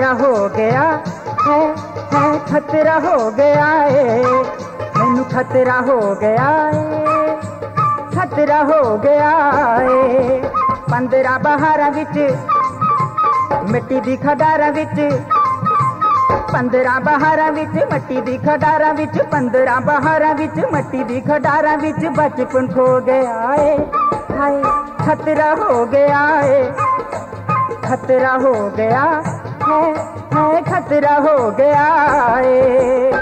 खतरा हो गया है खतरा हो गया है मैनू खतरा हो गया है खतरा हो गया है 15 बहारां विच मिट्टी दी खडारां विच 15 बहारां विच मट्टी दी खडारां विच 15 बहारां विच मट्टी दी खडारां विच बचपन खो गया है हाय खतरा हो गया है खतरा हो गया है खतरा हो गया है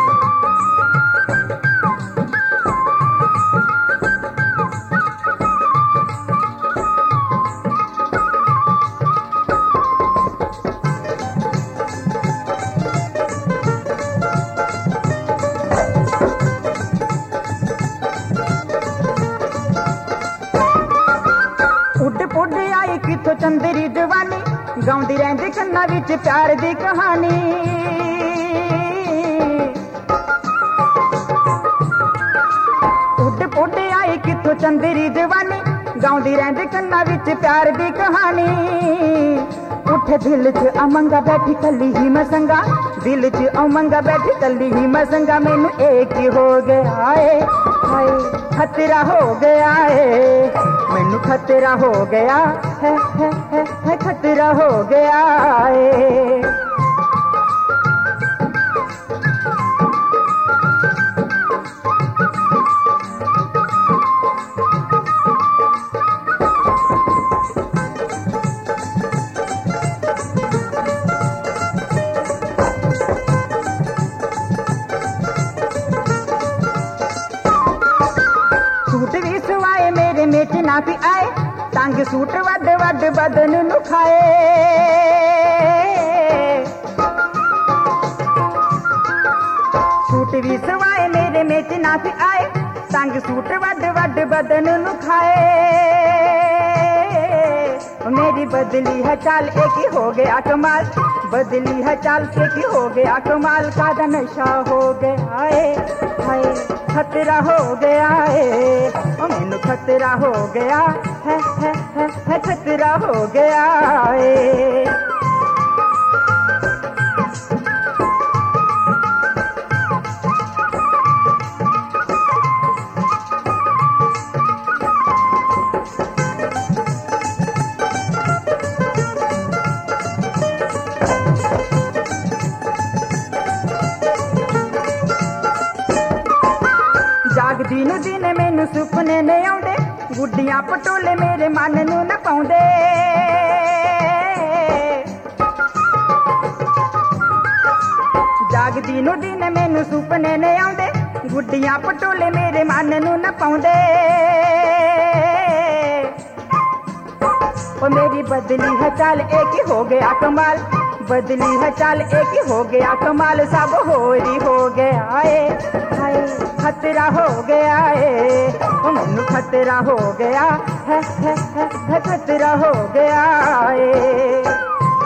उड आई किथों चंदेरी जवानी गाउंदी रहंदी कन्ना विच प्यार दी कहानी उड आई किथों चंदेरी जवानी गाउंदी रहंदी कन्ना विच प्यार दी कहानी उठे दिल च अमंगा बैठी कली ही मसंगा दिल च अमंगा बैठी कली ही मसंगा मैनू एक ही हो गया है हाय खतरा हो गया है मैनू खतरा हो गया है खतरा हो गया है सूट भी सवाए मेरे मेच ना भी आए तंग सूट वड वड बदन नु खाए सूट भी सवाए मेरे मेच ना भी आए तंग सूट वड वड बदन नु खाए मेरी बदली है चाल एक ही हो गया कमाल बदली है चाल एक ही हो गया कमाल का नशा हो गया है हाय खतरा हो गया है मैनू खतरा हो गया है खतरा हो गया है जागदी नू दिन मैनू सुपने नहीं आउंदे गुड्डियां पटोले मेरे मन नू न पाउंदे जागदी नू दिन मैनू सुपने नहीं आउंदे गुड्डियां पटोले मेरे मन नू न पाउंदे ओ मेरी बदली है चाल एक ही हो गया कमाल बदली है चाल एक ही हो गया कमाल सब होरी हो गया है हाय खतरा हो गया है मैनू खतरा हो गया है खतरा हो गया है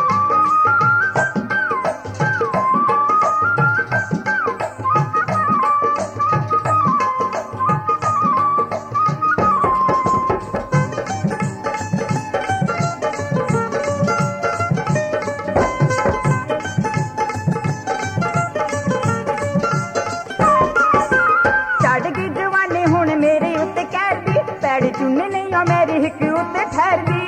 पैड़ी चुन्नी नहीं हो मेरी हिक उत्ते ठहर दी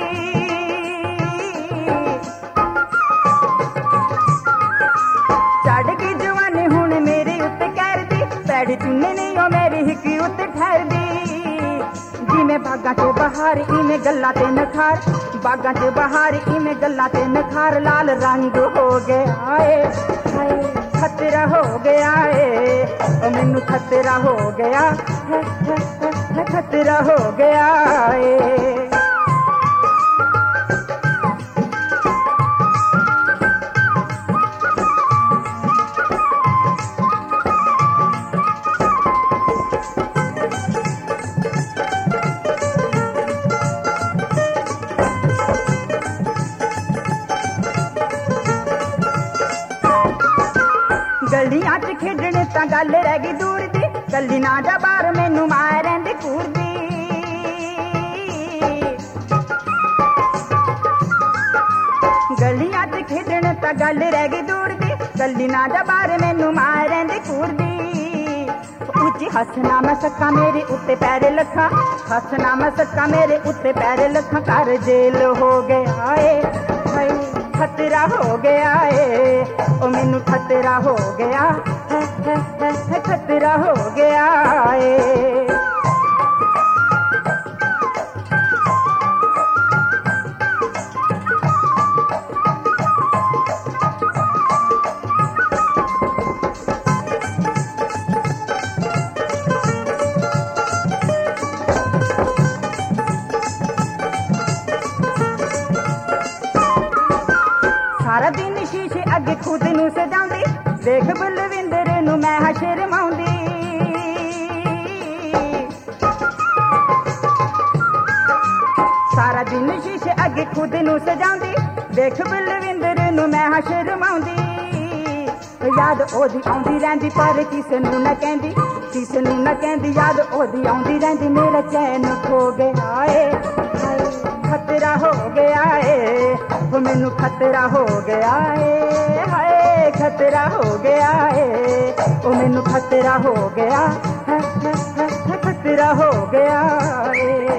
चढ़ गई जवानी हुण मेरी उत्ते कहर दी पैड़ी चुन्नी नहीं हो मेरी हिक उत्ते ठहर दी जिमें बागां च बहार इवें गल्लां ते नखार बागां च बहार इवें गल्लां ते नखार लाल रंग हो गया है खतरा हो गया है मैनू खतरा हो गया है खतरा हो गया है गलियां च खेडने तां गल रह गई दूर दी गली ना जा बाहर मैनू मारें दे कूर दी गलियां च खेडने तां ਤਾਂ ਗੱਲ ਰਹਿ ਗਈ ਦੂਰ ਦੀ, ਗੱਲੀ ਨਾ ਜਾ ਬਾਹਰ ਮੈਨੂੰ ਮਾਰ ਰਹਿੰਦੀ ਕੂਰਦੀ। ਉੱਚੀ ਹੱਸਣਾ ਮੈਂ ਸੱਕਾਂ ਮੇਰੇ ਉੱਤੇ ਪੈਰੇ ਲੱਖਾਂ, ਹੱਸਣਾ ਮੈਂ ਸੱਕਾਂ ਮੇਰੇ ਉੱਤੇ ਪੈਰੇ ਲੱਖਾਂ। ਘਰ ਜੇਲ ਹੋ ਗਿਆ ਏ ਹਾਏ ਖਤਰਾ ਹੋ ਗਿਆ ਏ, ਉਹ ਮੈਨੂੰ ਖਤਰਾ ਹੋ ਗਿਆ ਹੈ ਖਤਰਾ ਹੋ ਗਿਆ ਏ। ਸਾਰਾ ਦਿਨ ਸ਼ੀਸ਼ੇ ਅੱਗੇ ਖੁਦ ਨੂੰ ਸਜਾਉਂਦੀ, ਦੇਖ ਬਲਵਿੰਦਰ ਨੂੰ ਮੈਂ ਹਾਂ ਸ਼ਰਮਾਉਂਦੀ। ਸਾਰਾ ਦਿਨ ਸ਼ੀਸ਼ੇ ਅੱਗੇ ਖੁਦ ਨੂੰ ਸਜਾਉਂਦੀ, ਦੇਖ ਬਲਵਿੰਦਰ ਨੂੰ ਮੈਂ ਹਾਂ ਸ਼ਰਮਾਉਂਦੀ। ਯਾਦ ਉਹਦੀ ਆਉਂਦੀ ਰਹਿੰਦੀ ਪਰ ਕਿਸੇ ਨੂੰ ਨਾ ਕਹਿੰਦੀ, ਕਿਸੇ ਨੂੰ ਨਾ ਕਹਿੰਦੀ। ਯਾਦ ਉਹਦੀ ਆਉਂਦੀ ਰਹਿੰਦੀ ਮੇਰਾ ਚੈਨ ਖੋ ਗਿਆ ਏ ਹਾਏ ਖਤਰਾ ਹੋ ਗਿਆ ਏ, ਉਹ ਮੈਨੂੰ ਖਤਰਾ ਹੋ ਗਿਆ ਏ ਹਾਏ ਖਤਰਾ ਹੋ ਗਿਆ ਏ, ਉਹ ਮੈਨੂੰ ਖਤਰਾ ਹੋ ਗਿਆ ਹੈ ਖਤਰਾ ਹੋ ਗਿਆ ਏ।